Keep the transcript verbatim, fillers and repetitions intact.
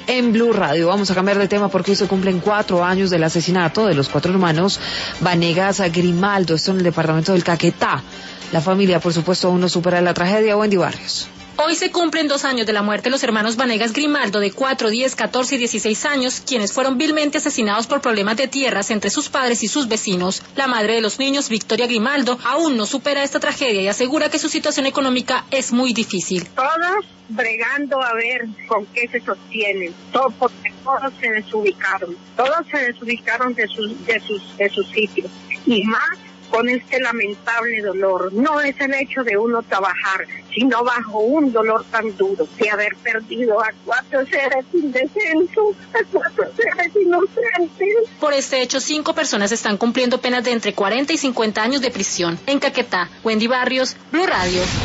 en Blue Radio. Vamos a cambiar de tema porque hoy se cumplen cuatro años del asesinato de los cuatro hermanos Vanegas Grimaldo, esto en el departamento del Caquetá. La familia, por supuesto, aún no supera la tragedia. Wendy Barrios. Hoy se cumplen dos años de la muerte de los hermanos Vanegas Grimaldo, de cuatro, diez, catorce y dieciséis años, quienes fueron vilmente asesinados por problemas de tierras entre sus padres y sus vecinos. La madre de los niños, Victoria Grimaldo, aún no supera esta tragedia y asegura que su situación económica es muy difícil. Todos bregando a ver con qué se sostienen, todo porque todos se desubicaron, todos se desubicaron de sus, de sus, de sus sitios, y más con este lamentable dolor. No es el hecho de uno trabajar, sino bajo un dolor tan duro de haber perdido a cuatro seres indefensos, a cuatro seres inocentes. Por este hecho, cinco personas están cumpliendo penas de entre cuarenta y cincuenta años de prisión. En Caquetá, Wendy Barrios, Blue Radio.